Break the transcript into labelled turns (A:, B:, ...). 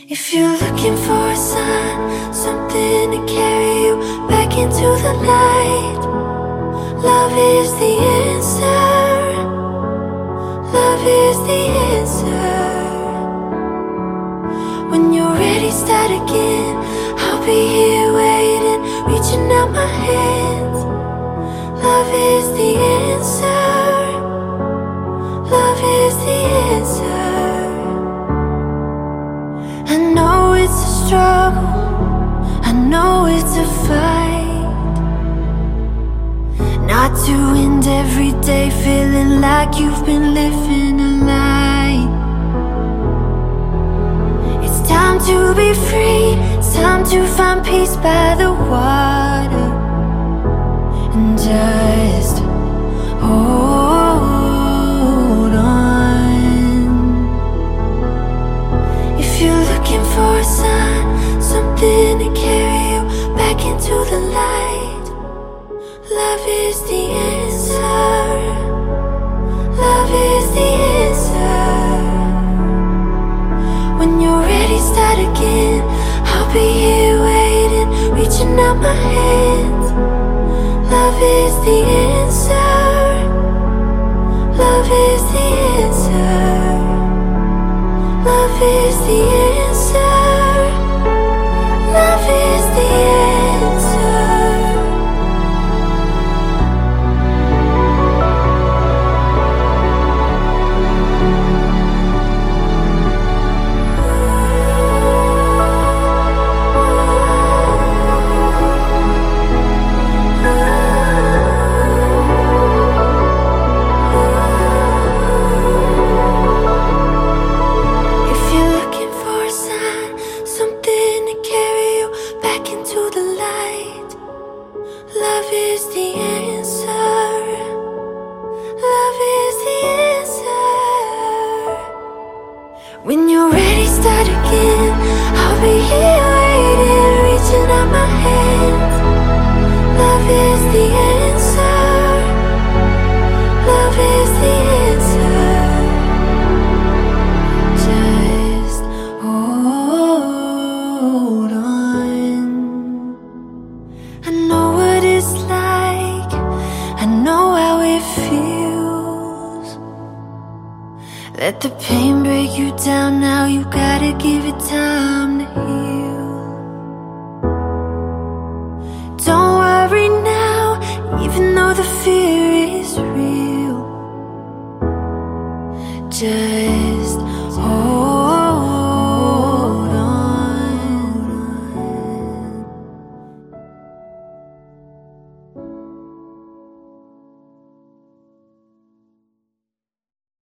A: If you're looking for a sign, something to carry you back into the light, love is the answer. Love is the answer. When you're ready, start again. I'll be here waiting, reaching out my hands. Love is the answer. Love is the answer. I know it's a struggle, I know it's a fight, not to end every day feeling like you've been living a lie. It's time to be free, it's time to find peace by the water, and just hold on. If you're looking for a sign, something to carry you back into the light, love is the answer. Love is the answer. When you're ready, start again. I'll be here waiting, reaching out my hands. Love is the answer. Love is the answer. Love is the answer. Love is the answer. Love is the answer. Love is the answer. When you're ready, start again. I'll be here waiting, reaching out my hands. Love is the answer. Love is the answer. Just hold on. I know what it's like, I know how it feels. Let the pain break you down now, you gotta give it time to heal. Don't worry now, even though the fear is real. Just